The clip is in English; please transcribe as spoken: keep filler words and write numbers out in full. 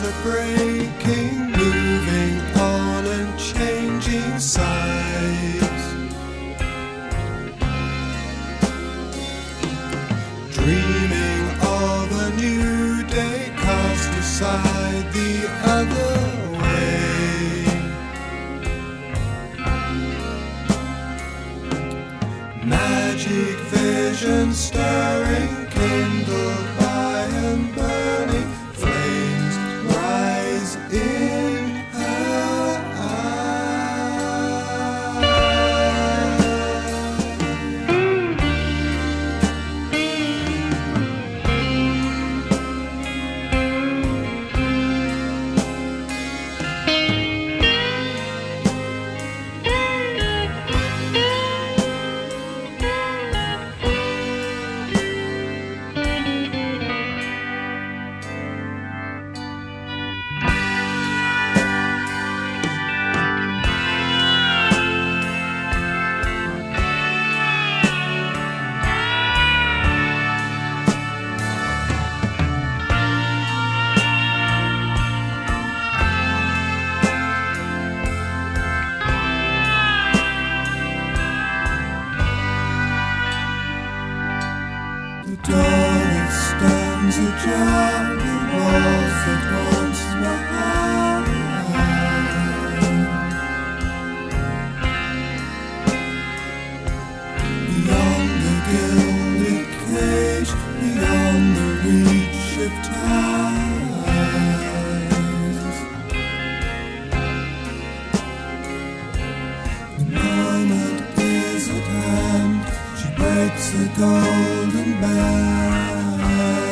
breaking, moving on and changing sides, dreaming of a new day, cast aside the other way. Magic vision stirring, kindled by and burning flames rise in her the door that stands ajar, the walls that once were high. Beyond the gilded cage, beyond the reach of ties, the moment is at hand. She breaks the golden band.